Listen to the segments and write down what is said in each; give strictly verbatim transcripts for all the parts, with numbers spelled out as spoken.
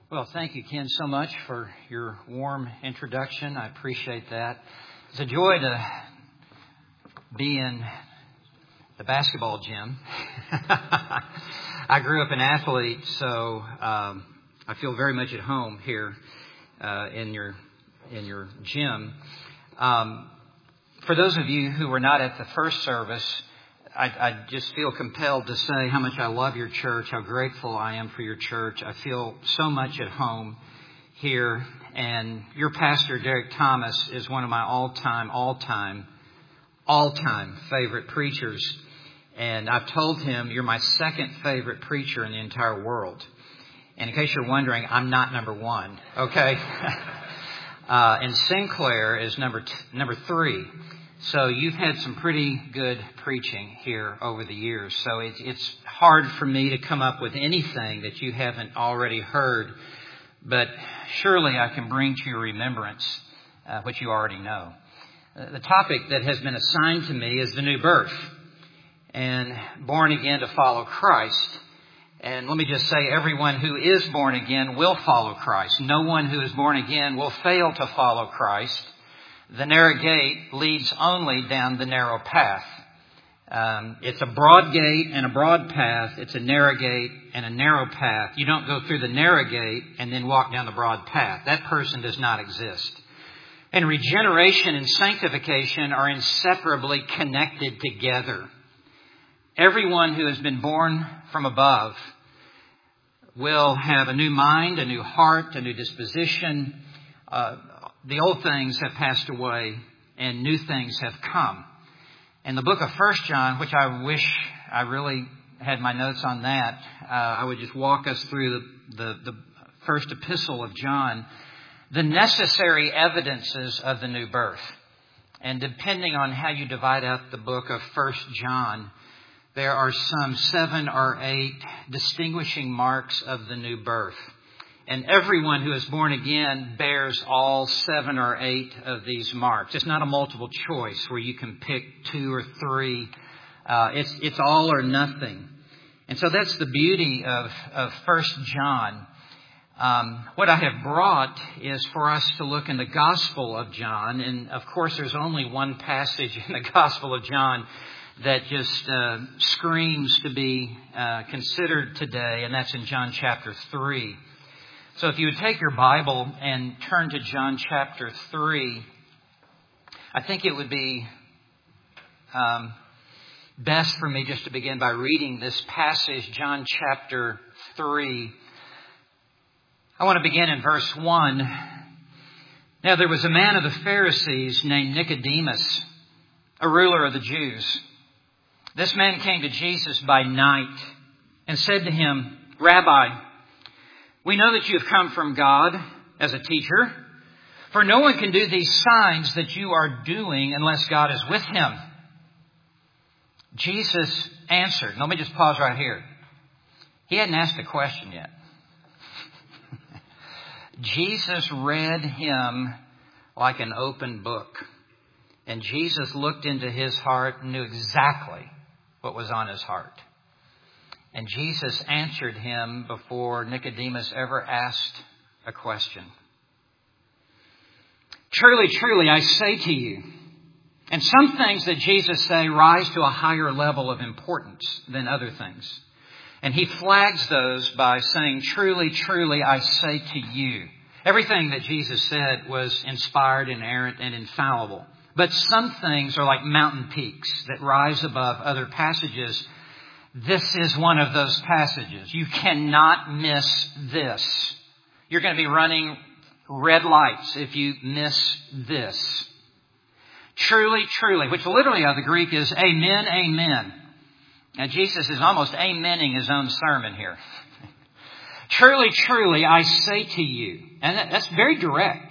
Well, thank you, Ken, so much for your warm introduction. I appreciate that. It's a joy to be in the basketball gym. I grew up an athlete, so um, I feel very much at home here uh, in your in your gym. Um, for those of you who were not at the first service, I, I just feel compelled to say how much I love your church, how grateful I am for your church. I feel so much at home here. And your pastor, Derek Thomas, is one of my all-time, all-time, all-time favorite preachers. And I've told him, you're my second favorite preacher in the entire world. And in case you're wondering, I'm not number one, okay? uh, and Sinclair is number t- number three. So you've had some pretty good preaching here over the years. So it's, it's hard for me to come up with anything that you haven't already heard. But surely I can bring to your remembrance uh, what you already know. Uh, the topic that has been assigned to me is the new birth and born again to follow Christ. And let me just say, everyone who is born again will follow Christ. No one who is born again will fail to follow Christ. The narrow gate leads only down the narrow path. Um, it's a broad gate and a broad path. It's a narrow gate and a narrow path. You don't go through the narrow gate and then walk down the broad path. That person does not exist. And regeneration and sanctification are inseparably connected together. Everyone who has been born from above will have a new mind, a new heart, a new disposition. Uh, The old things have passed away and new things have come. And the book of First John, which I wish I really had my notes on that, uh, I would just walk us through the, the, the first epistle of John, the necessary evidences of the new birth. And depending on how you divide out the book of First John, there are some seven or eight distinguishing marks of the new birth. And everyone who is born again bears all seven or eight of these marks. It's not a multiple choice where you can pick two or three. Uh, it's it's all or nothing. And so that's the beauty of, of First John. Um, what I have brought is for us to look in the Gospel of John. And of course, there's only one passage in the Gospel of John that just uh, screams to be uh, considered today, and that's in John chapter three. So if you would take your Bible and turn to John chapter three, I think it would be um, best for me just to begin by reading this passage, John chapter three. I want to begin in verse one. Now there was a man of the Pharisees named Nicodemus, a ruler of the Jews. This man came to Jesus by night and said to him, "Rabbi, we know that you have come from God as a teacher, for no one can do these signs that you are doing unless God is with him." Jesus answered. Let me just pause right here. He hadn't asked a question yet. Jesus read him like an open book. And Jesus looked into his heart and knew exactly what was on his heart. And Jesus answered him before Nicodemus ever asked a question. "Truly, truly, I say to you," and some things that Jesus say rise to a higher level of importance than other things. And he flags those by saying, "Truly, truly, I say to you." Everything that Jesus said was inspired, inerrant, and infallible. But some things are like mountain peaks that rise above other passages. This is one of those passages. You cannot miss this. You're going to be running red lights if you miss this. "Truly, truly," which literally out of the Greek is amen, amen. Now Jesus is almost amening his own sermon here. "Truly, truly, I say to you," and that's very direct.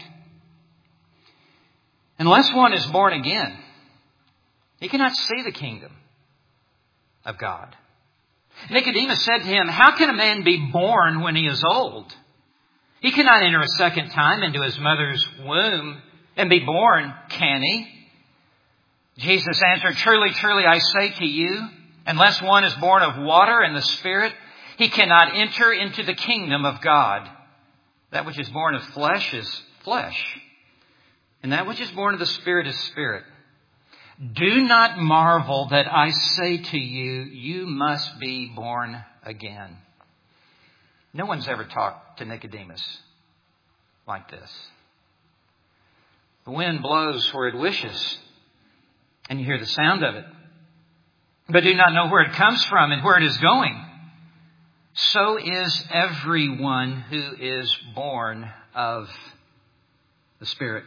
"Unless one is born again, he cannot see the kingdom of God." Nicodemus said to him, "How can a man be born when he is old? He cannot enter a second time into his mother's womb and be born, can he?" Jesus answered, "Truly, truly, I say to you, unless one is born of water and the Spirit, he cannot enter into the kingdom of God. That which is born of flesh is flesh, and that which is born of the Spirit is spirit. Do not marvel that I say to you, you must be born again. No one's ever talked to Nicodemus like this. The wind blows where it wishes, and you hear the sound of it, but do not know where it comes from and where it is going. So is everyone who is born of the Spirit.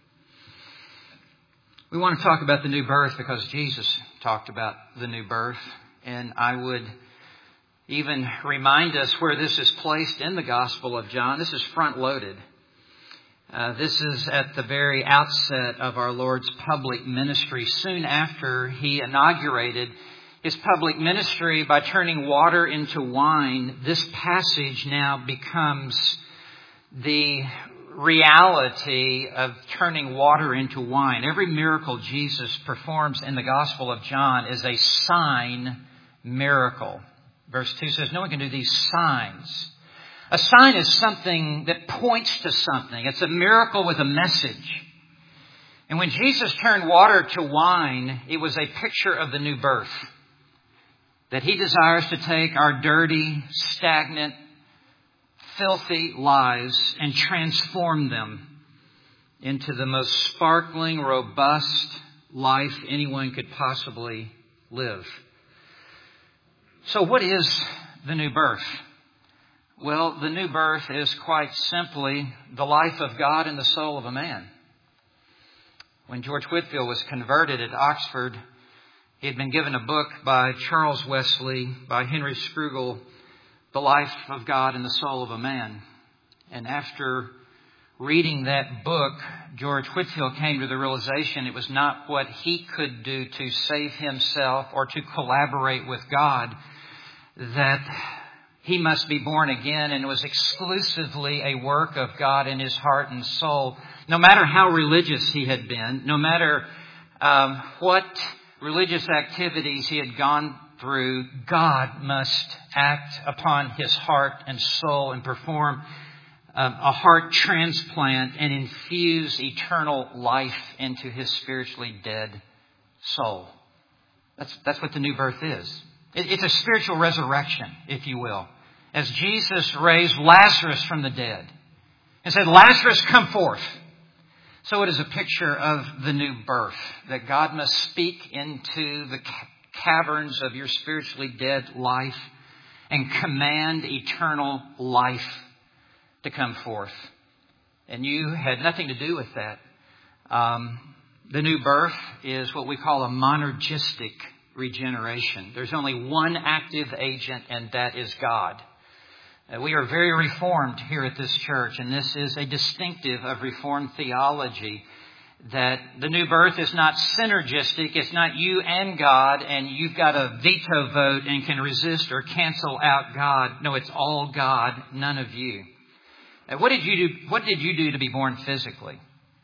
We want to talk about the new birth because Jesus talked about the new birth. And I would even remind us where this is placed in the Gospel of John. This is front-loaded. Uh, this is at the very outset of our Lord's public ministry, soon after He inaugurated His public ministry by turning water into wine. This passage now becomes the reality of turning water into wine. Every miracle Jesus performs in the Gospel of John is a sign miracle. Verse two says, no one can do these signs. A sign is something that points to something. It's a miracle with a message. And when Jesus turned water to wine, it was a picture of the new birth. That He desires to take our dirty, stagnant, filthy lives and transform them into the most sparkling, robust life anyone could possibly live. So what is the new birth? Well, the new birth is quite simply the life of God in the soul of a man. When George Whitefield was converted at Oxford, he had been given a book by Charles Wesley, by Henry Scruggle, The Life of God in the Soul of a Man. And after reading that book, George Whitefield came to the realization it was not what he could do to save himself or to collaborate with God, that he must be born again, and it was exclusively a work of God in his heart and soul. No matter how religious he had been, no matter um, what religious activities he had gone through, God must act upon his heart and soul and perform um, a heart transplant and infuse eternal life into his spiritually dead soul. That's, that's what the new birth is. It, it's a spiritual resurrection, if you will. As Jesus raised Lazarus from the dead and said, Lazarus, come forth. So it is a picture of the new birth, that God must speak into the caverns of your spiritually dead life and command eternal life to come forth. And you had nothing to do with that. Um, the new birth is what we call a monergistic regeneration. There's only one active agent, and that is God. Uh, we are very Reformed here at this church, and this is a distinctive of Reformed theology, that the new birth is not synergistic. It's not you and God, and you've got a veto vote and can resist or cancel out God. No, it's all God, none of you. Uh, what did you do? What did you do to be born physically?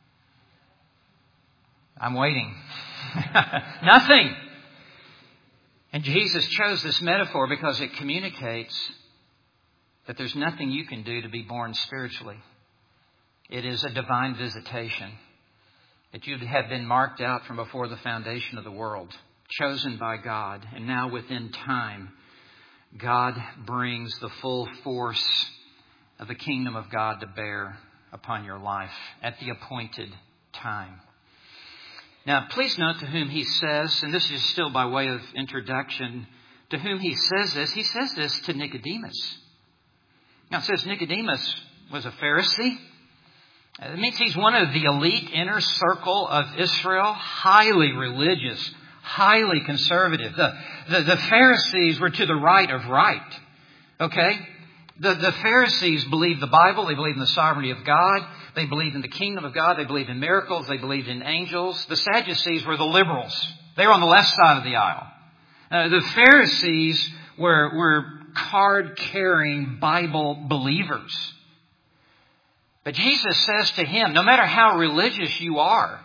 I'm waiting. Nothing. And Jesus chose this metaphor because it communicates that there's nothing you can do to be born spiritually. It is a divine visitation. That you have been marked out from before the foundation of the world, chosen by God. And now within time, God brings the full force of the kingdom of God to bear upon your life at the appointed time. Now, please note to whom he says, and this is still by way of introduction, to whom he says this. He says this to Nicodemus. Now, it says Nicodemus was a Pharisee. It means he's one of the elite inner circle of Israel, highly religious, highly conservative. The, the, the Pharisees were to the right of right. Okay? The, the Pharisees believed the Bible. They believed in the sovereignty of God. They believed in the kingdom of God. They believed in miracles. They believed in angels. The Sadducees were the liberals. They were on the left side of the aisle. Uh, the Pharisees were, were card-carrying Bible believers. But Jesus says to him, no matter how religious you are,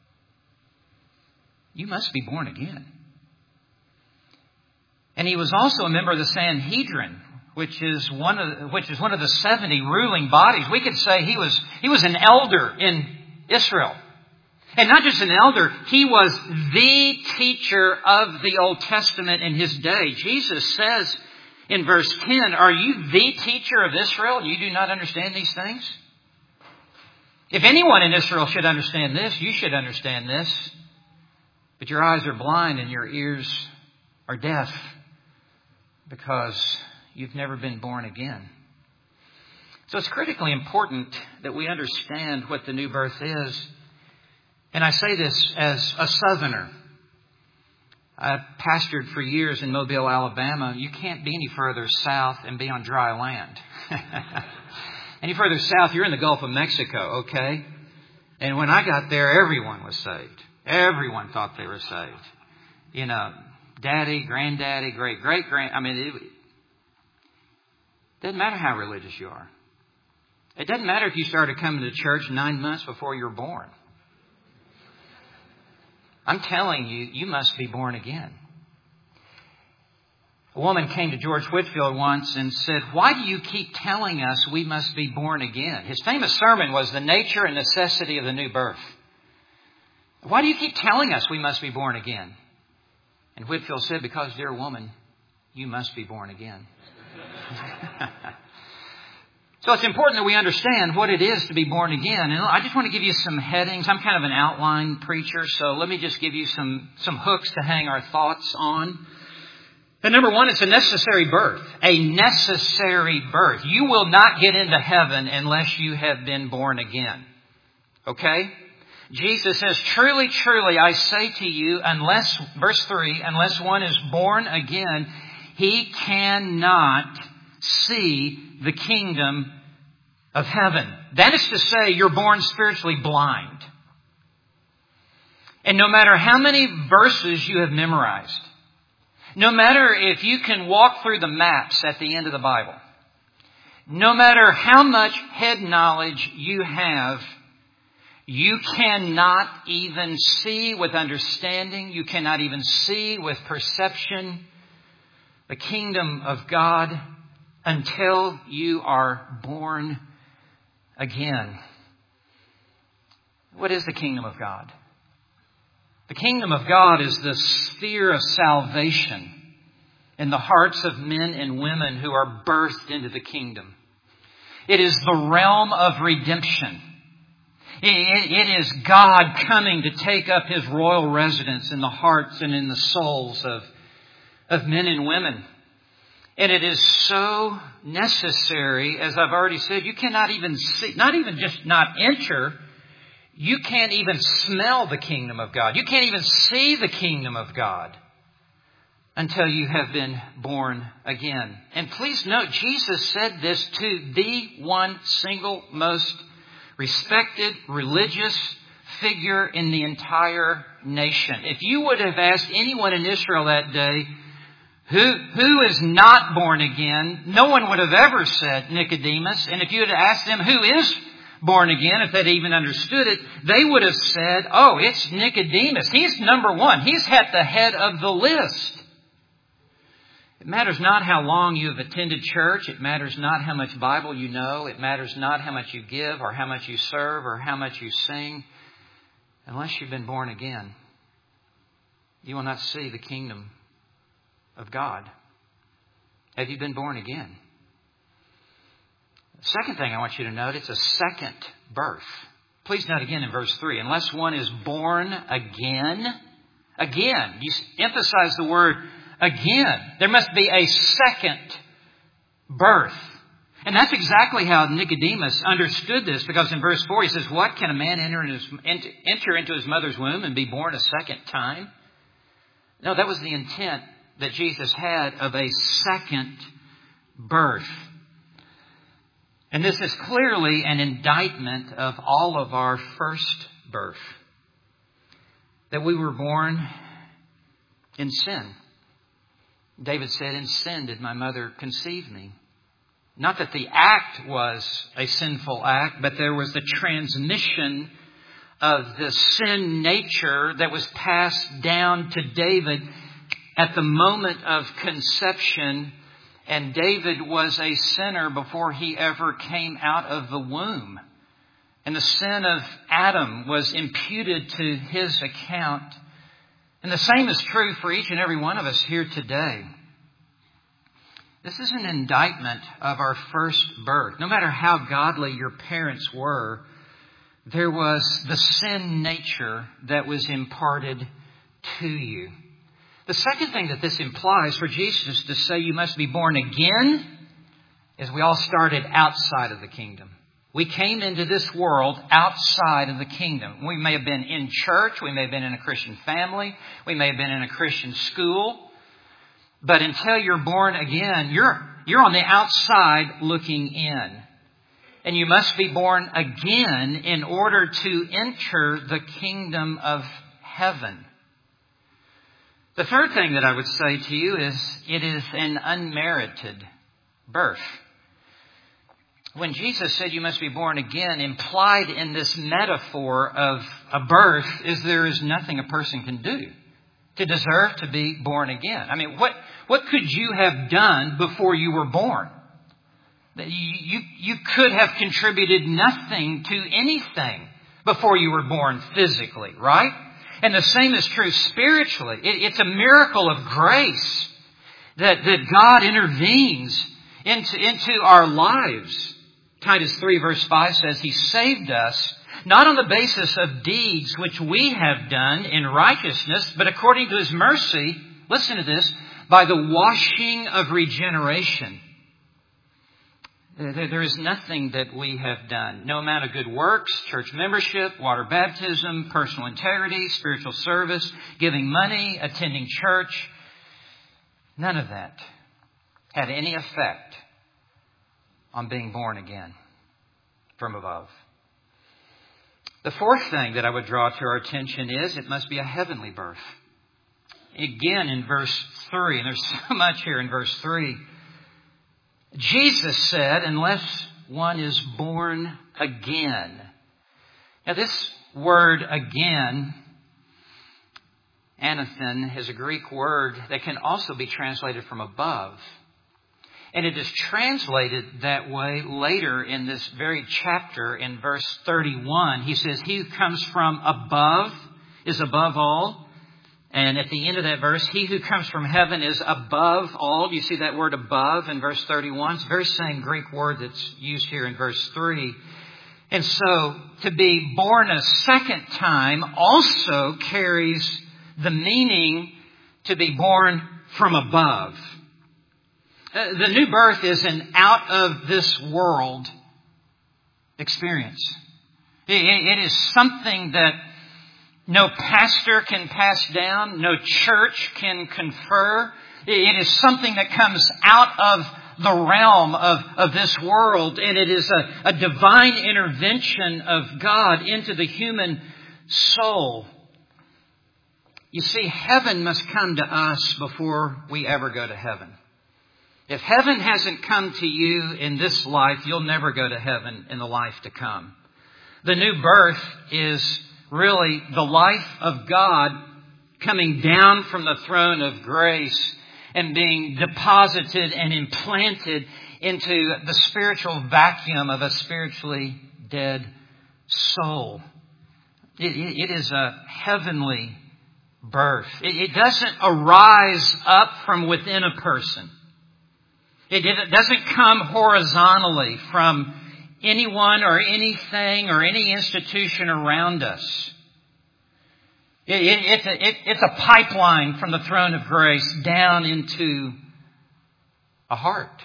you must be born again. And he was also a member of the Sanhedrin, which is one of the, which is one of the seventy ruling bodies. We could say he was he was an elder in Israel. And not just an elder, he was the teacher of the Old Testament in his day. Jesus says in verse ten, "Are you the teacher of Israel and you do not understand these things?" If anyone in Israel should understand this, you should understand this. But your eyes are blind and your ears are deaf because you've never been born again. So it's critically important that we understand what the new birth is. And I say this as a Southerner. I pastored for years in Mobile, Alabama. You can't be any further south and be on dry land. Any further south, you're in the Gulf of Mexico, okay? And when I got there, everyone was saved. Everyone thought they were saved. You know, daddy, granddaddy, great-great-grand... I mean, it doesn't matter how religious you are. It doesn't matter if you started coming to church nine months before you were born. I'm telling you, you must be born again. A woman came to George Whitefield once and said, "Why do you keep telling us we must be born again?" His famous sermon was The Nature and Necessity of the New Birth. "Why do you keep telling us we must be born again?" And Whitefield said, "Because, dear woman, you must be born again." So it's important that we understand what it is to be born again. And I just want to give you some headings. I'm kind of an outline preacher, so let me just give you some, some hooks to hang our thoughts on. And number one, it's a necessary birth. A necessary birth. You will not get into heaven unless you have been born again. Okay? Jesus says, "Truly, truly, I say to you, unless," verse three, "unless one is born again, he cannot see the kingdom of heaven." That is to say, you're born spiritually blind. And no matter how many verses you have memorized, no matter if you can walk through the maps at the end of the Bible, no matter how much head knowledge you have, you cannot even see with understanding, you cannot even see with perception the kingdom of God until you are born again. What is the kingdom of God? The kingdom of God is the sphere of salvation in the hearts of men and women who are birthed into the kingdom. It is the realm of redemption. It is God coming to take up His royal residence in the hearts and in the souls of, of men and women. And it is so necessary, as I've already said, you cannot even see, not even just not enter, you can't even smell the kingdom of God. You can't even see the kingdom of God until you have been born again. And please note, Jesus said this to the one single most respected religious figure in the entire nation. If you would have asked anyone in Israel that day, Who, who is not born again, no one would have ever said Nicodemus. And if you had asked them who is born again, if they'd even understood it, they would have said, "Oh, it's Nicodemus. He's number one. He's at the head of the list." It matters not how long you have attended church. It matters not how much Bible you know. It matters not how much you give or how much you serve or how much you sing. Unless you've been born again, you will not see the kingdom of God. Have you been born again? The second thing I want you to note, it's a second birth. Please note again in verse three, unless one is born again, again, you emphasize the word again. There must be a second birth. And that's exactly how Nicodemus understood this, because in verse four he says, "What, can a man enter, in his, enter into his mother's womb and be born a second time?" No, that was the intent that Jesus had of a second birth. And this is clearly an indictment of all of our first birth. That we were born in sin. David said, "In sin did my mother conceive me." Not that the act was a sinful act, but there was the transmission of the sin nature that was passed down to David at the moment of conception. And David was a sinner before he ever came out of the womb. And the sin of Adam was imputed to his account. And the same is true for each and every one of us here today. This is an indictment of our first birth. No matter how godly your parents were, there was the sin nature that was imparted to you. The second thing that this implies for Jesus to say you must be born again is we all started outside of the kingdom. We came into this world outside of the kingdom. We may have been in church. We may have been in a Christian family. We may have been in a Christian school. But until you're born again, you're, you're on the outside looking in. And you must be born again in order to enter the kingdom of heaven. The third thing that I would say to you is it is an unmerited birth. When Jesus said you must be born again, implied in this metaphor of a birth is there is nothing a person can do to deserve to be born again. I mean, what, what could you have done before you were born? You, you, you could have contributed nothing to anything before you were born physically, right? And the same is true spiritually. It, it's a miracle of grace that, that God intervenes into, into our lives. Titus three verse five says He saved us not on the basis of deeds which we have done in righteousness, but according to His mercy, listen to this, by the washing of regeneration. There is nothing that we have done. No amount of good works, church membership, water baptism, personal integrity, spiritual service, giving money, attending church. None of that had any effect on being born again from above. The fourth thing that I would draw to our attention is it must be a heavenly birth. Again in verse three, and there's so much here in verse three. Jesus said, unless one is born again. Now this word again, anathen, is a Greek word that can also be translated from above. And it is translated that way later in this very chapter in verse thirty-one. He says, he who comes from above is above all. And at the end of that verse, he who comes from heaven is above all. You see that word above in verse thirty-one? It's the very same Greek word that's used here in verse three. And so to be born a second time also carries the meaning to be born from above. Uh, the new birth is an out of this world experience. It, it is something that no pastor can pass down. No church can confer. It is something that comes out of the realm of, of this world. And it is a, a divine intervention of God into the human soul. You see, heaven must come to us before we ever go to heaven. If heaven hasn't come to you in this life, you'll never go to heaven in the life to come. The new birth is really the life of God coming down from the throne of grace and being deposited and implanted into the spiritual vacuum of a spiritually dead soul. It, it, it is a heavenly birth. It, it doesn't arise up from within a person. It, it doesn't come horizontally from anyone or anything or any institution around us. It, it, it's, a, it, it's a pipeline from the throne of grace down into a heart.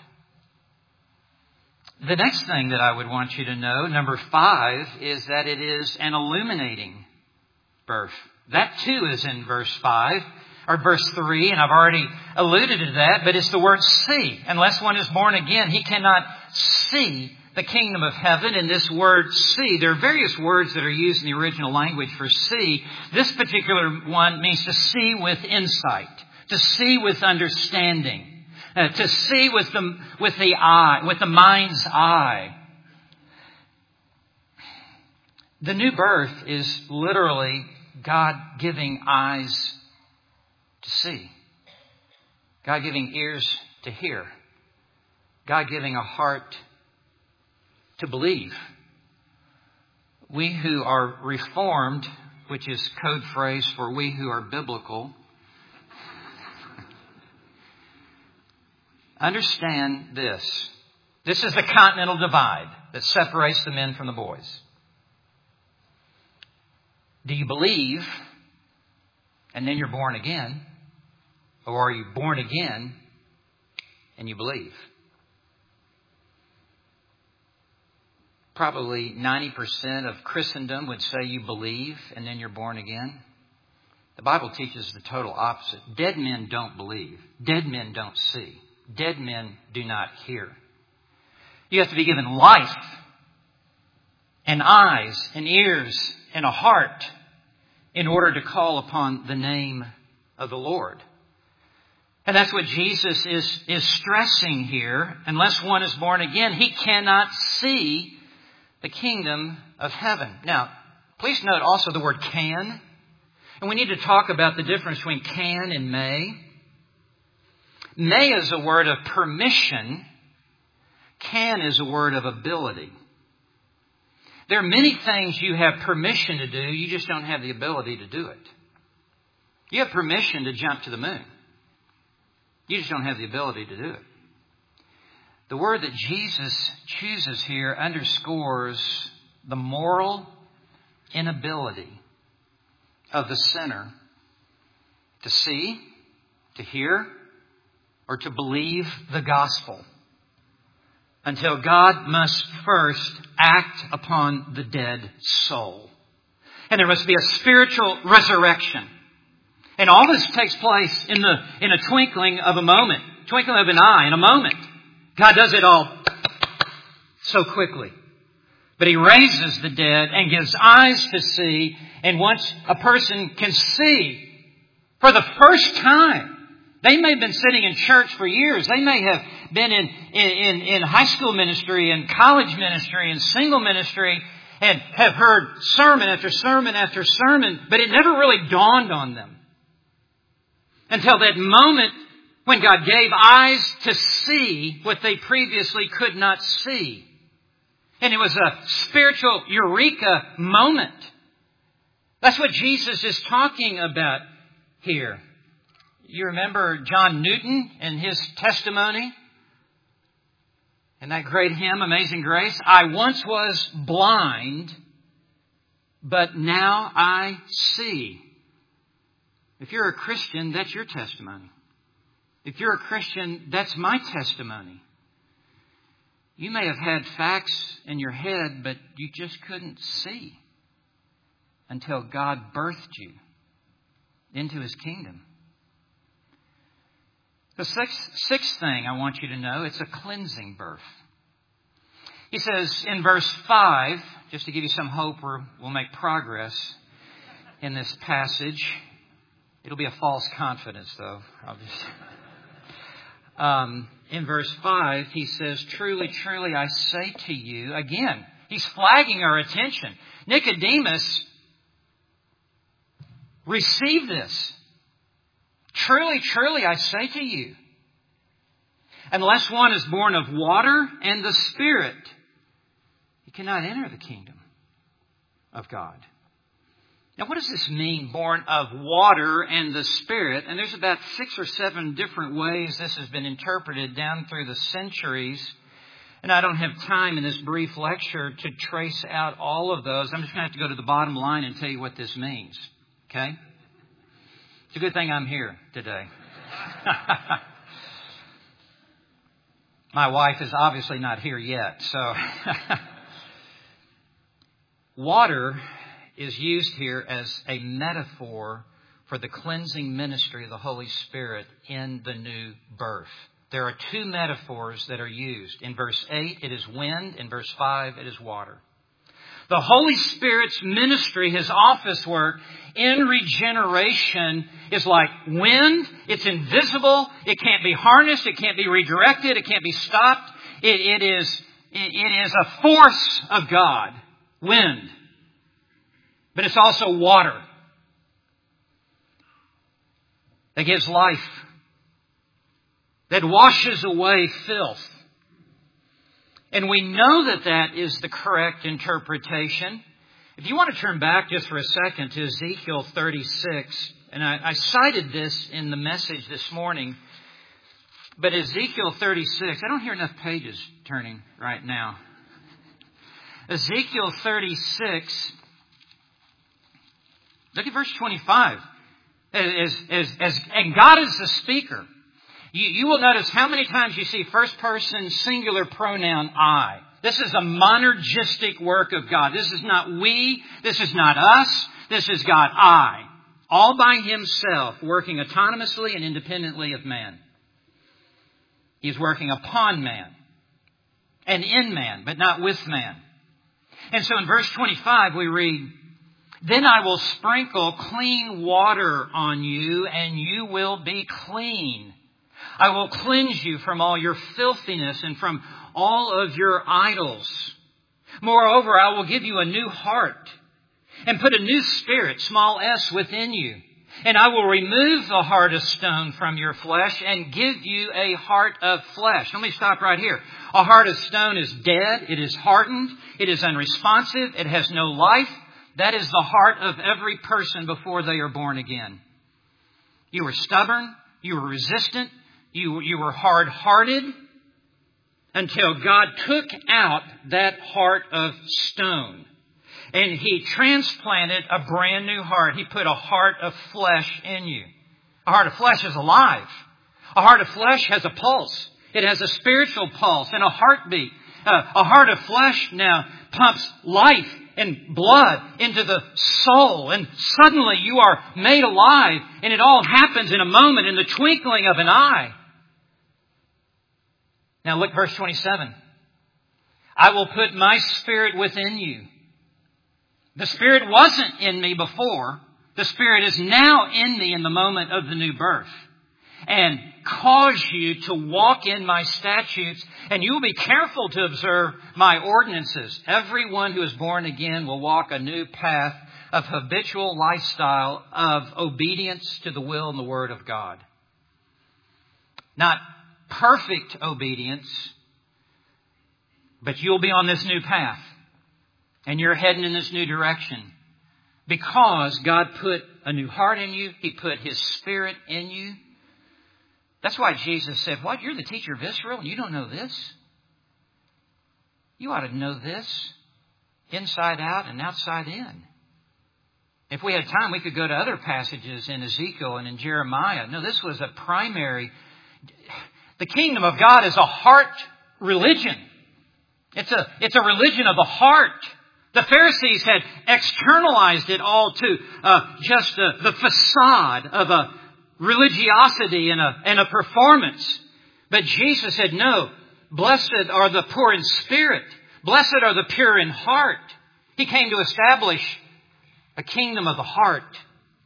The next thing that I would want you to know, number five, is that it is an illuminating birth. That too is in verse five. Or verse three, and I've already alluded to that, but it's the word see. Unless one is born again, he cannot see the kingdom of heaven. And this word see, there are various words that are used in the original language for see. This particular one means to see with insight, to see with understanding, uh, to see with the, with the eye, with the mind's eye. The new birth is literally God giving eyes to see. God giving ears to hear. God giving a heart to believe. We who are Reformed, which is code phrase for we who are biblical, understand this. This is the continental divide that separates the men from the boys. Do you believe and then you're born again? Or are you born again and you believe? Probably ninety percent of Christendom would say you believe and then you're born again. The Bible teaches the total opposite. Dead men don't believe. Dead men don't see. Dead men do not hear. You have to be given life and eyes and ears and a heart in order to call upon the name of the Lord. And that's what Jesus is, is stressing here. Unless one is born again, he cannot see the kingdom of heaven. Now, please note also the word can. And we need to talk about the difference between can and may. May is a word of permission. Can is a word of ability. There are many things you have permission to do. You just don't have the ability to do it. You have permission to jump to the moon. You just don't have the ability to do it. The word that Jesus chooses here underscores the moral inability of the sinner to see, to hear, or to believe the gospel until God must first act upon the dead soul. And there must be a spiritual resurrection. And all this takes place in the in a twinkling of a moment, twinkling of an eye, in a moment. God does it all so quickly. But He raises the dead and gives eyes to see. And once a person can see for the first time, they may have been sitting in church for years. They may have been in, in, in high school ministry and college ministry and single ministry and have heard sermon after sermon after sermon, but it never really dawned on them until that moment when God gave eyes to see what they previously could not see. And it was a spiritual eureka moment. That's what Jesus is talking about here. You remember John Newton and his testimony? And that great hymn, Amazing Grace. I once was blind, but now I see. If you're a Christian, that's your testimony. If you're a Christian, that's my testimony. You may have had facts in your head, but you just couldn't see until God birthed you into His kingdom. The sixth, sixth thing I want you to know, it's a cleansing birth. He says in verse five, just to give you some hope, we're, we'll make progress in this passage. It'll be a false confidence, though. I'll just... Um, in verse five, he says, truly, truly, I say to you, again, he's flagging our attention. Nicodemus, receive this. Truly, truly, I say to you, unless one is born of water and the Spirit, he cannot enter the kingdom of God. Now, what does this mean, born of water and the Spirit? And there's about six or seven different ways this has been interpreted down through the centuries. And I don't have time in this brief lecture to trace out all of those. I'm just going to have to go to the bottom line and tell you what this means. Okay? It's a good thing I'm here today. My wife is obviously not here yet. So, water is used here as a metaphor for the cleansing ministry of the Holy Spirit in the new birth. There are two metaphors that are used. In verse eight, it is wind. In verse five, it is water. The Holy Spirit's ministry, His office work in regeneration is like wind. It's invisible. It can't be harnessed. It can't be redirected. It can't be stopped. It, it is, it, it is a force of God. Wind. But it's also water that gives life, that washes away filth, And we know that that is the correct interpretation. If you want to turn back just for a second to Ezekiel thirty-six, and I, I cited this in the message this morning, but Ezekiel thirty-six, I don't hear enough pages turning right now. Ezekiel thirty-six, look at verse twenty-five. As, as, as, and God is the speaker. You, you will notice how many times you see first person singular pronoun I. This is a monergistic work of God. This is not we. This is not us. This is God, I. All by Himself, working autonomously and independently of man. He's working upon man and in man, but not with man. And so in verse twenty-five we read, then I will sprinkle clean water on you, and you will be clean. I will cleanse you from all your filthiness and from all of your idols. Moreover, I will give you a new heart and put a new spirit, small s, within you. And I will remove the heart of stone from your flesh and give you a heart of flesh. Let me stop right here. A heart of stone is dead. It is hardened. It is unresponsive. It has no life. That is the heart of every person before they are born again. You were stubborn. You were resistant. You, you were hard-hearted until God took out that heart of stone. And He transplanted a brand new heart. He put a heart of flesh in you. A heart of flesh is alive. A heart of flesh has a pulse. It has a spiritual pulse and a heartbeat. Uh, a heart of flesh now pumps life and blood into the soul. And suddenly you are made alive. And it all happens in a moment, in the twinkling of an eye. Now look, verse twenty-seven. I will put my spirit within you. The Spirit wasn't in me before. The Spirit is now in me in the moment of the new birth. And cause you to walk in my statutes, and you will be careful to observe my ordinances. Everyone who is born again will walk a new path of habitual lifestyle of obedience to the will and the Word of God. Not perfect obedience, but you'll be on this new path. And you're heading in this new direction. Because God put a new heart in you. He put His Spirit in you. That's why Jesus said, what? You're the teacher of Israel and you don't know this? You ought to know this inside out and outside in. If we had time, we could go to other passages in Ezekiel and in Jeremiah. No, this was a primary. The kingdom of God is a heart religion. It's a, it's a religion of the heart. The Pharisees had externalized it all to uh, just uh, the facade of a religiosity and a, and a performance. But Jesus said, no, blessed are the poor in spirit. Blessed are the pure in heart. He came to establish a kingdom of the heart.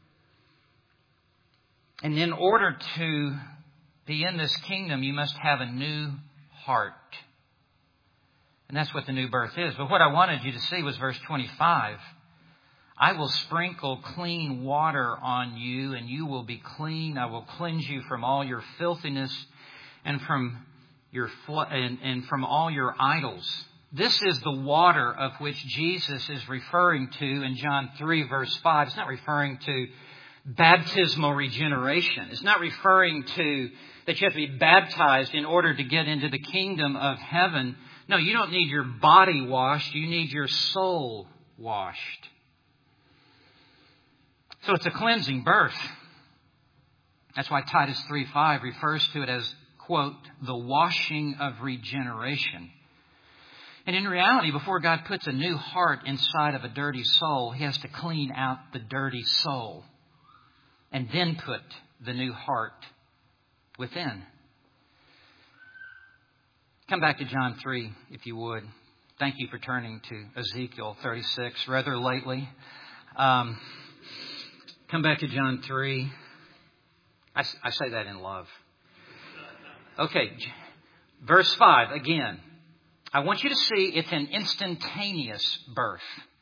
And in order to be in this kingdom, you must have a new heart. And that's what the new birth is. But what I wanted you to see was verse twenty-five. I will sprinkle clean water on you, and you will be clean. I will cleanse you from all your filthiness and from your fl- and, and from all your idols. This is the water of which Jesus is referring to in John three, verse five. It's not referring to baptismal regeneration. It's not referring to that you have to be baptized in order to get into the kingdom of heaven. No, you don't need your body washed. You need your soul washed. So it's a cleansing birth. That's why Titus three five refers to it as, quote, the washing of regeneration. And in reality, before God puts a new heart inside of a dirty soul, He has to clean out the dirty soul and then put the new heart within. Come back to John three, if you would. Thank you for turning to Ezekiel thirty-six rather lately. Um, come back to John three. I, I say that in love. Okay, verse five again. I want you to see it's an instantaneous birth.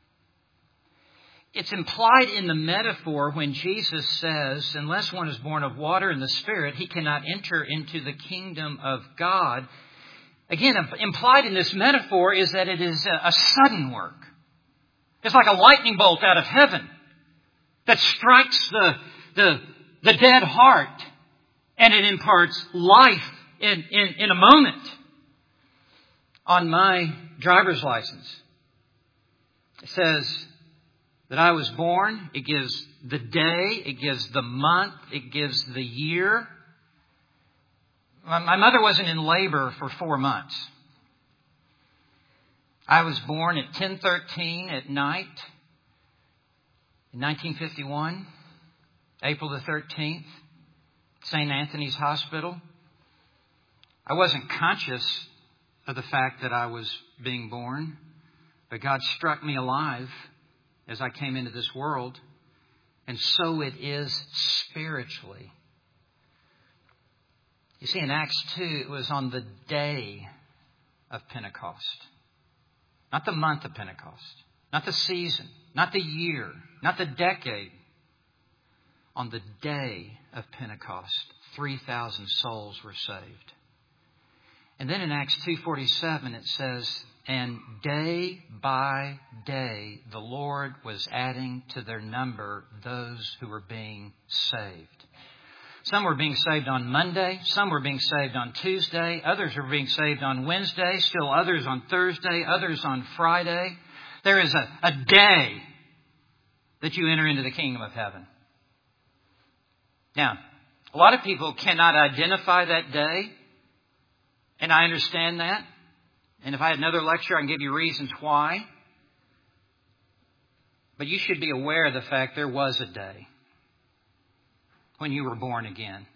It's implied in the metaphor when Jesus says, unless one is born of water and the Spirit, he cannot enter into the kingdom of God. Again, implied in this metaphor is that it is a sudden work. It's like a lightning bolt out of heaven that strikes the, the, the dead heart, and it imparts life in, in, in a moment. On my driver's license, it says that I was born. It gives the day, it gives the month, it gives the year. My mother wasn't in labor for four months. I was born at ten thirteen at night in nineteen fifty-one, April the thirteenth, Saint Anthony's Hospital. I wasn't conscious of the fact that I was being born, but God struck me alive as I came into this world, and so it is spiritually. You see, in Acts two, it was on the day of Pentecost. Not the month of Pentecost. Not the season. Not the year. Not the decade. On the day of Pentecost, three thousand souls were saved. And then in Acts two forty-seven, it says, and day by day, the Lord was adding to their number those who were being saved. Some were being saved on Monday. Some were being saved on Tuesday. Others were being saved on Wednesday. Still others on Thursday. Others on Friday. There is a, a day that you enter into the kingdom of heaven. Now, a lot of people cannot identify that day. And I understand that. And if I had another lecture, I can give you reasons why. But you should be aware of the fact there was a day when you were born again.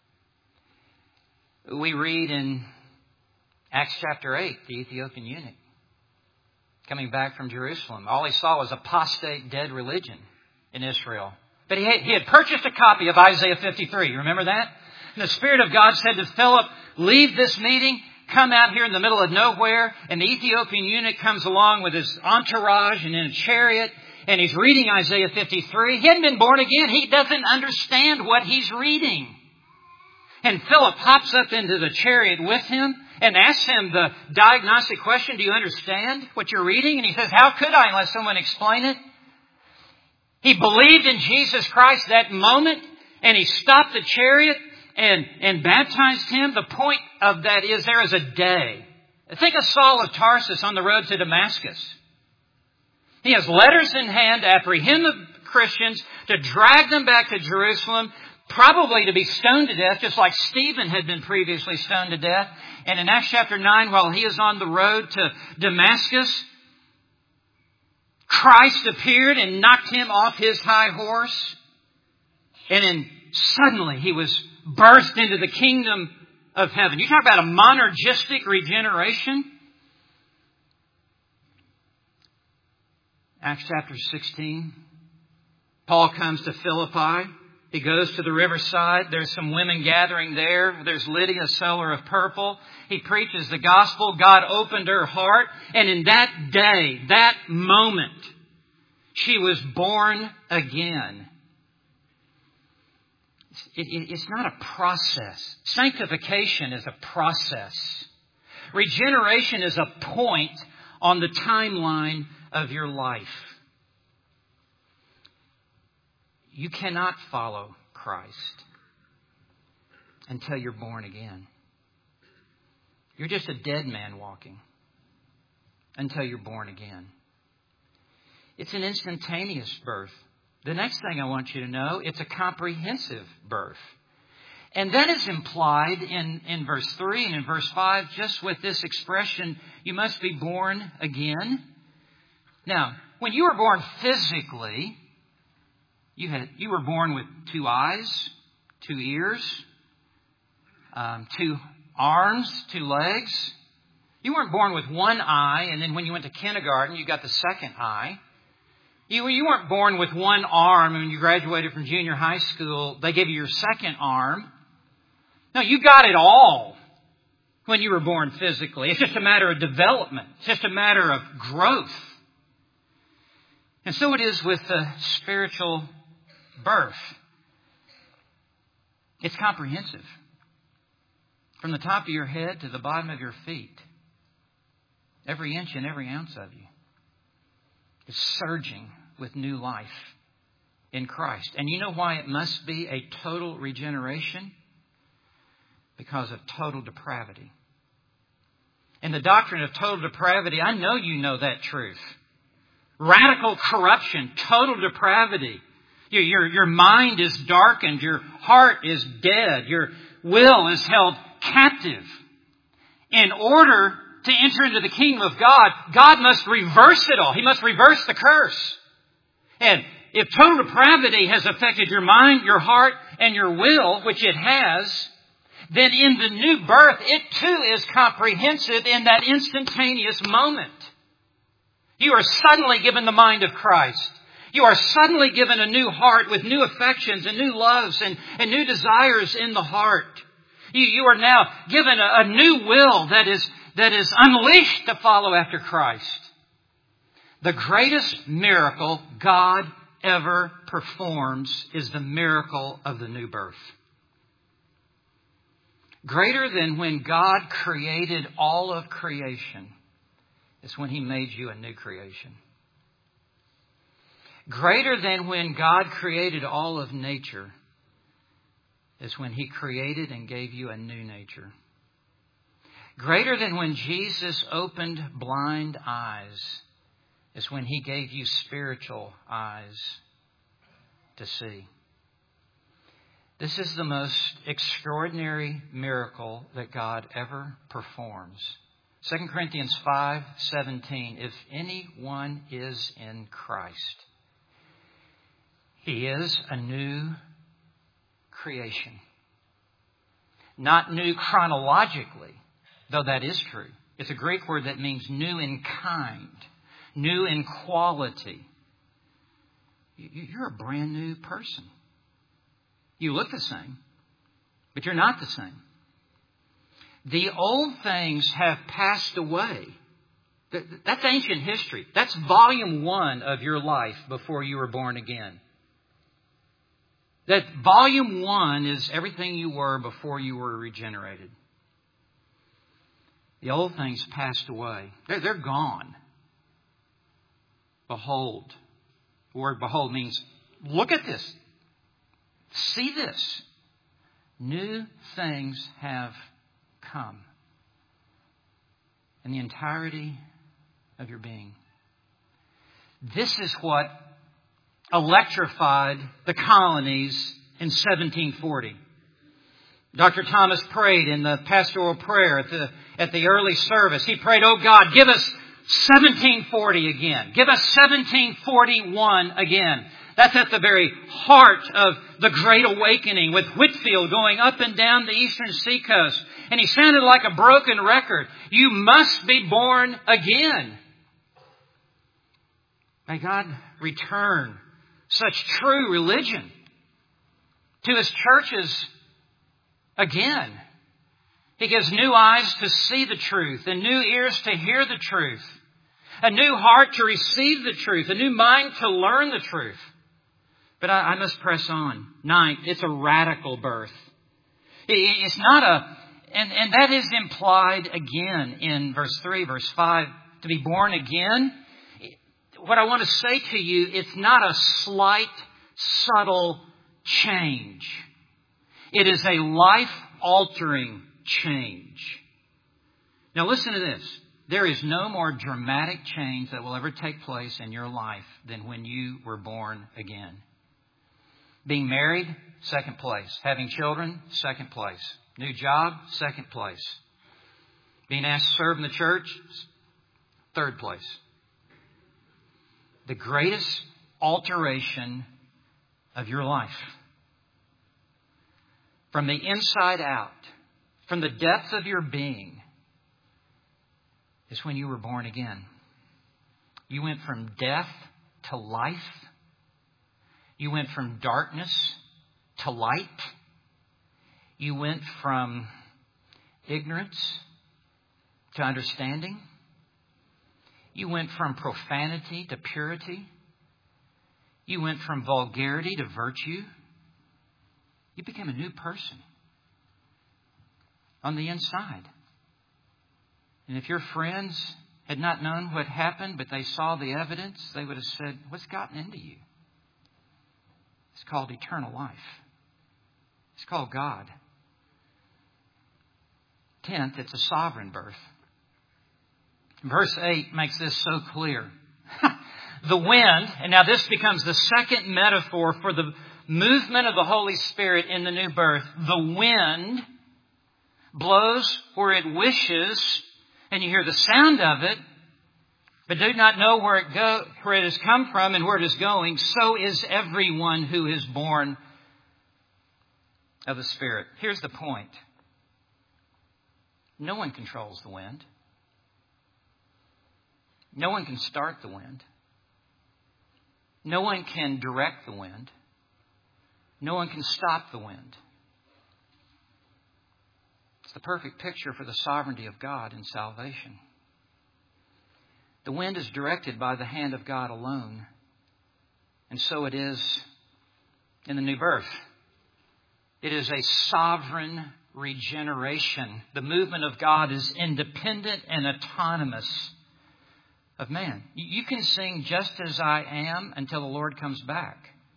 We read in Acts chapter eight, the Ethiopian eunuch coming back from Jerusalem. All he saw was apostate, dead religion in Israel. But he had, he had purchased a copy of Isaiah fifty-three. You remember that? And the Spirit of God said to Philip, leave this meeting, come out here in the middle of nowhere. And the Ethiopian eunuch comes along with his entourage and in a chariot. And he's reading Isaiah fifty-three. He hadn't been born again. He doesn't understand what he's reading. And Philip hops up into the chariot with him and asks him the diagnostic question, do you understand what you're reading? And he says, how could I unless someone explain it? He believed in Jesus Christ that moment, and he stopped the chariot and, and baptized him. The point of that is there is a day. Think of Saul of Tarsus on the road to Damascus. He has letters in hand to apprehend the Christians, to drag them back to Jerusalem, probably to be stoned to death, just like Stephen had been previously stoned to death. And in Acts chapter nine, while he is on the road to Damascus, Christ appeared and knocked him off his high horse. And then suddenly he was birthed into the kingdom of heaven. You talk about a monergistic regeneration. Acts chapter sixteen. Paul comes to Philippi. He goes to the riverside. There's some women gathering there. There's Lydia, seller of purple. He preaches the gospel. God opened her heart. And in that day, that moment, she was born again. It, it, it's not a process. Sanctification is a process. Regeneration is a point on the timeline of your life. You cannot follow Christ until you're born again. You're just a dead man walking until you're born again. It's an instantaneous birth. The next thing I want you to know, it's a comprehensive birth. And that is implied in, in verse three and in verse five, just with this expression, you must be born again. Now, when you were born physically, you had you were born with two eyes, two ears, um, two arms, two legs. You weren't born with one eye, and then when you went to kindergarten, you got the second eye. You, you weren't born with one arm, and when you graduated from junior high school, they gave you your second arm. No, you got it all when you were born physically. It's just a matter of development. It's just a matter of growth. And so it is with the spiritual birth. It's comprehensive. From the top of your head to the bottom of your feet. Every inch and every ounce of you is surging with new life in Christ. And you know why it must be a total regeneration? Because of total depravity. And the doctrine of total depravity, I know you know that truth. Radical corruption, total depravity. Your, your, your mind is darkened. Your heart is dead. Your will is held captive. In order to enter into the kingdom of God, God must reverse it all. He must reverse the curse. And if total depravity has affected your mind, your heart, and your will, which it has, then in the new birth, it too is comprehensive in that instantaneous moment. You are suddenly given the mind of Christ. You are suddenly given a new heart with new affections and new loves and, and new desires in the heart. You, you are now given a, a new will that is, that is unleashed to follow after Christ. The greatest miracle God ever performs is the miracle of the new birth. Greater than when God created all of creation is when He made you a new creation. Greater than when God created all of nature is when He created and gave you a new nature. Greater than when Jesus opened blind eyes is when He gave you spiritual eyes to see. This is the most extraordinary miracle that God ever performs. Second Corinthians five seventeen. If anyone is in Christ, he is a new creation. Not new chronologically, though that is true. It's a Greek word that means new in kind, new in quality. You're a brand new person. You look the same, but you're not the same. The old things have passed away. That's ancient history. That's volume one of your life before you were born again. That volume one is everything you were before you were regenerated. The old things passed away. They're, they're gone. Behold. The word behold means look at this. See this. New things have come. In the entirety of your being. This is what electrified the colonies in seventeen forty. Doctor Thomas prayed in the pastoral prayer at the, at the early service. He prayed, "Oh God, give us seventeen forty again. Give us seventeen forty-one again." That's at the very heart of the Great Awakening, with Whitefield going up and down the eastern seacoast. And he sounded like a broken record. You must be born again. May God return such true religion to His churches again. He gives new eyes to see the truth and new ears to hear the truth. A new heart to receive the truth. A new mind to learn the truth. But I, I must press on. Ninth, it's a radical birth. It, it's not a, and, and that is implied again in verse three, verse five, to be born again. What I want to say to you, it's not a slight, subtle change. It is a life-altering change. Now listen to this. There is no more dramatic change that will ever take place in your life than when you were born again. Being married, second place. Having children, second place. New job, second place. Being asked to serve in the church, third place. The greatest alteration of your life, from the inside out, from the depth of your being, is when you were born again. You went from death to life. You went from darkness to light. You went from ignorance to understanding. You went from profanity to purity. You went from vulgarity to virtue. You became a new person. on the inside. And if your friends had not known what happened, but they saw the evidence, they would have said, what's gotten into you? It's called eternal life. It's called God. Tenth, it's a sovereign birth. Verse eight makes this so clear. The wind, and now this becomes the second metaphor for the movement of the Holy Spirit in the new birth. The wind blows where it wishes, and you hear the sound of it, but do not know where it go, where it has come from and where it is going. So is everyone who is born of the Spirit. Here's the point. No one controls the wind. No one can start the wind. No one can direct the wind. No one can stop the wind. It's the perfect picture for the sovereignty of God in salvation. The wind is directed by the hand of God alone. And so it is in the new birth. It is a sovereign regeneration. The movement of God is independent and autonomous of man. You can sing just as I am until the Lord comes back.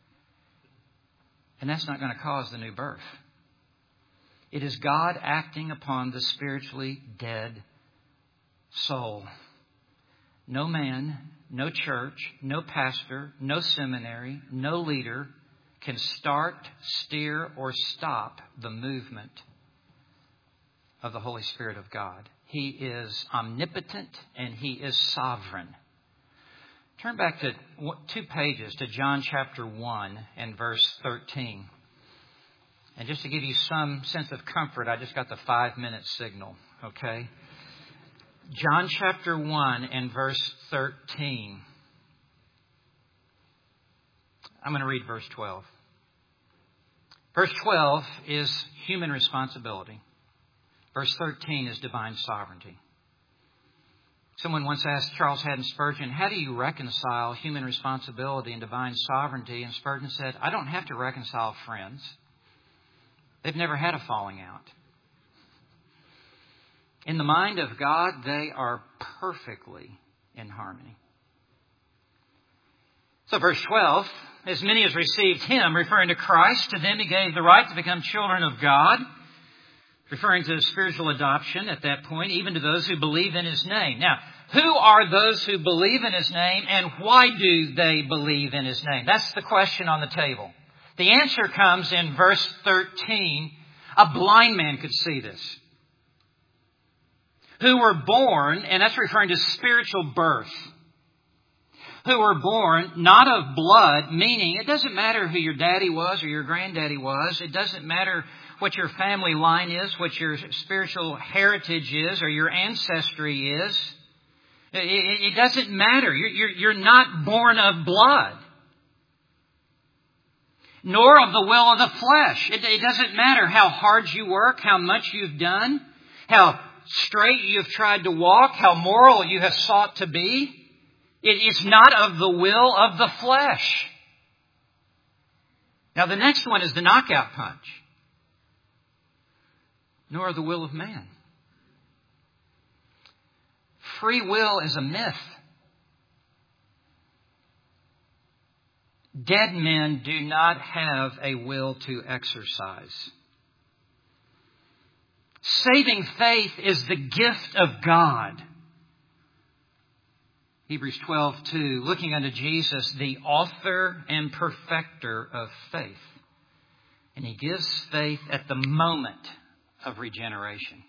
And that's not going to cause the new birth. It is God acting upon the spiritually dead soul. No man, no church, no pastor, no seminary, no leader can start, steer, or stop the movement of the Holy Spirit of God. He is omnipotent and He is sovereign. Turn back to two pages to John chapter one and verse thirteen. And just to give you some sense of comfort, I just got the five minute signal. Okay? John chapter one and verse thirteen. I'm going to read verse twelve. Verse twelve is human responsibility. Verse thirteen is divine sovereignty. Someone once asked Charles Haddon Spurgeon, how do you reconcile human responsibility and divine sovereignty? And Spurgeon said, I don't have to reconcile friends. They've never had a falling out. In the mind of God, they are perfectly in harmony. So verse twelve, as many as received Him, referring to Christ, to them He gave the right to become children of God. Referring to spiritual adoption at that point, even to those who believe in His name. Now, who are those who believe in His name and why do they believe in His name? That's the question on the table. The answer comes in verse thirteen. A blind man could see this. Who were born, and that's referring to spiritual birth. Who were born not of blood, meaning it doesn't matter who your daddy was or your granddaddy was. It doesn't matter what your family line is, what your spiritual heritage is, or your ancestry is. It, it doesn't matter. You're, you're, you're not born of blood. Nor of the will of the flesh. It, it doesn't matter how hard you work, how much you've done, how straight you've tried to walk, how moral you have sought to be. It is not of the will of the flesh. Now the next one is the knockout punch. Nor of the will of man. Free will is a myth. Dead men do not have a will to exercise. Saving faith is the gift of God. Hebrews twelve two, looking unto Jesus, the author and perfecter of faith. And He gives faith at the moment of regeneration.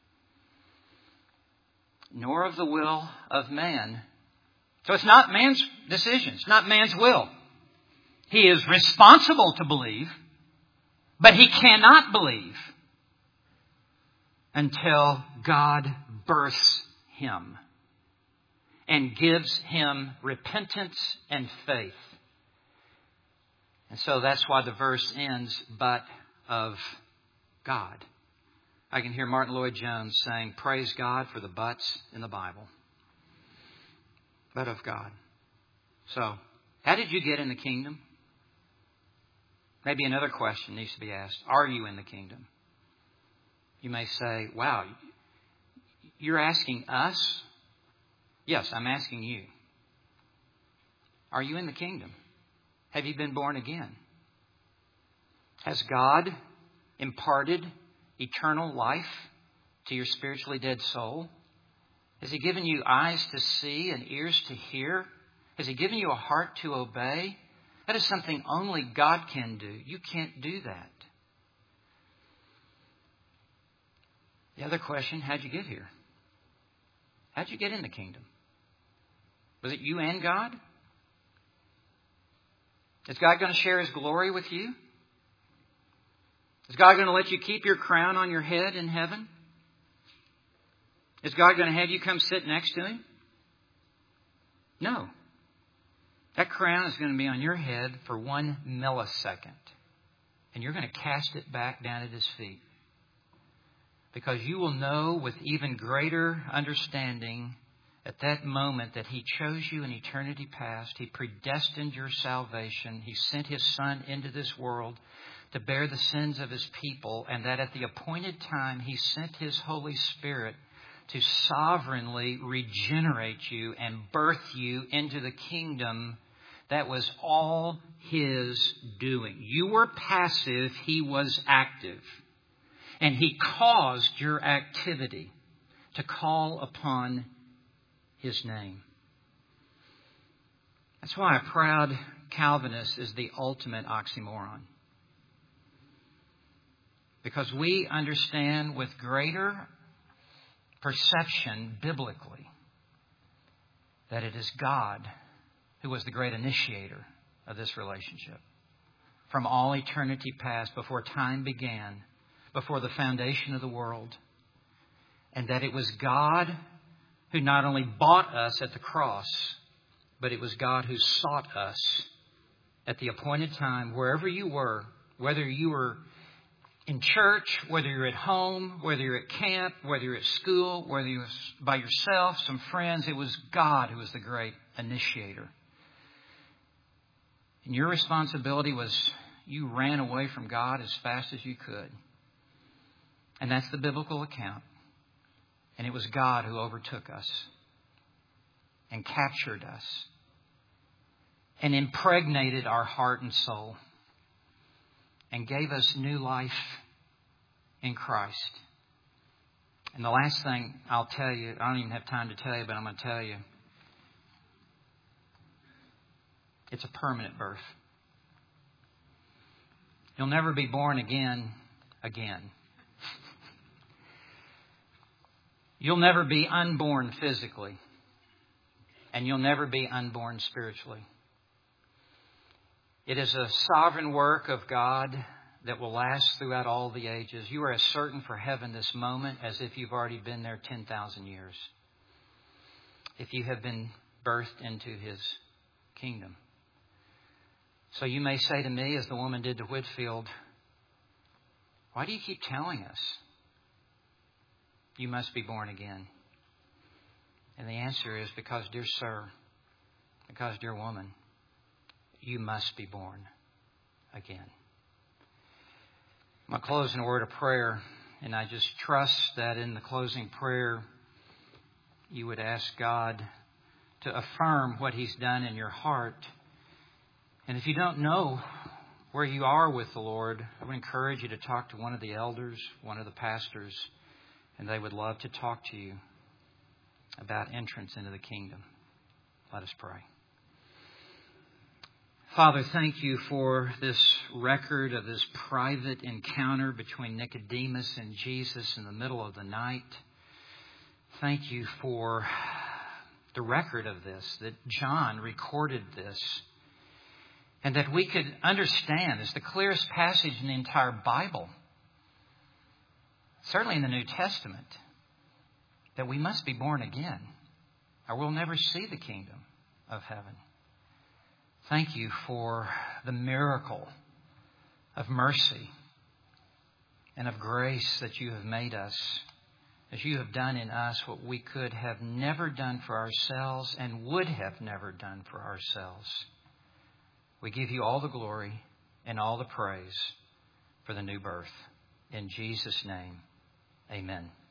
Nor of the will of man. So it's not man's decision. It's not man's will. He is responsible to believe, but he cannot believe until God births him and gives him repentance and faith. And so that's why the verse ends, but of God. I can hear Martin Lloyd-Jones saying, praise God for the buts in the Bible. But of God. So, how did you get in the kingdom? Maybe another question needs to be asked. Are you in the kingdom? You may say, wow, you're asking us? Yes, I'm asking you. Are you in the kingdom? Have you been born again? Has God imparted eternal life to your spiritually dead soul? Has He given you eyes to see and ears to hear? Has He given you a heart to obey? That is something only God can do. You can't do that. The other question, how'd you get here? How'd you get in the kingdom? Was it you and God? Is God going to share His glory with you? Is God going to let you keep your crown on your head in heaven? Is God going to have you come sit next to Him? No. That crown is going to be on your head for one millisecond. And you're going to cast it back down at His feet. Because you will know with even greater understanding at that moment that He chose you in eternity past. He predestined your salvation. He sent His Son into this world to bear the sins of His people. And that at the appointed time He sent His Holy Spirit to sovereignly regenerate you and birth you into the kingdom. That was all His doing. You were passive. He was active. And He caused your activity to call upon His name. That's why a proud Calvinist is the ultimate oxymoron. Because we understand with greater perception biblically that it is God who was the great initiator of this relationship. From all eternity past, before time began, before the foundation of the world. And that it was God who not only bought us at the cross, but it was God who sought us at the appointed time, wherever you were, whether you were in church, whether you're at home, whether you're at camp, whether you're at school, whether you're by yourself, some friends. It was God who was the great initiator. And your responsibility was you ran away from God as fast as you could. And that's the biblical account. And it was God who overtook us and captured us and impregnated our heart and soul and gave us new life in Christ. And the last thing I'll tell you, I don't even have time to tell you, but I'm going to tell you. It's a permanent birth. You'll never be born again, again. You'll never be unborn physically. And you'll never be unborn spiritually. It is a sovereign work of God that will last throughout all the ages. You are as certain for heaven this moment as if you've already been there ten thousand years. If you have been birthed into His kingdom. So you may say to me, as the woman did to Whitfield, why do you keep telling us you must be born again? And the answer is because, dear sir, because, dear woman, you must be born again. I'm going to close in a word of prayer, and I just trust that in the closing prayer, you would ask God to affirm what He's done in your heart. And if you don't know where you are with the Lord, I would encourage you to talk to one of the elders, one of the pastors, and they would love to talk to you about entrance into the kingdom. Let us pray. Father, thank you for this record of this private encounter between Nicodemus and Jesus in the middle of the night. Thank you for the record of this, that John recorded this, and that we could understand. It's the clearest passage in the entire Bible, certainly in the New Testament, that we must be born again, or we'll never see the kingdom of heaven. Thank you for the miracle of mercy and of grace that you have made us, as you have done in us what we could have never done for ourselves and would have never done for ourselves. We give you all the glory and all the praise for the new birth. In Jesus' name, Amen.